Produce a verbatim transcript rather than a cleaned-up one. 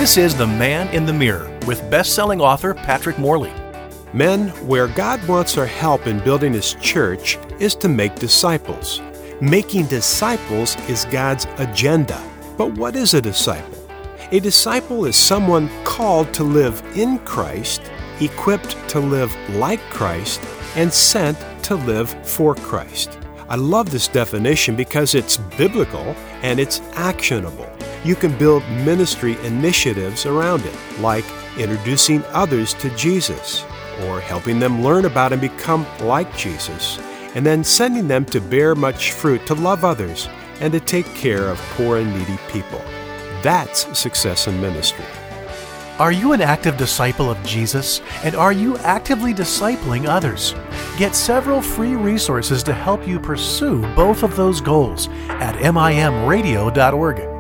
This is The Man in the Mirror with best-selling author Patrick Morley. Men, where God wants our help in building His church is to make disciples. Making disciples is God's agenda. But what is a disciple? A disciple is someone called to live in Christ, equipped to live like Christ, and sent to live for Christ. I love this definition because it's biblical and it's actionable. You can build ministry initiatives around it, like introducing others to Jesus, or helping them learn about and become like Jesus, and then sending them to bear much fruit, to love others, and to take care of poor and needy people. That's success in ministry. Are you an active disciple of Jesus? And are you actively discipling others? Get several free resources to help you pursue both of those goals at M I M radio dot org.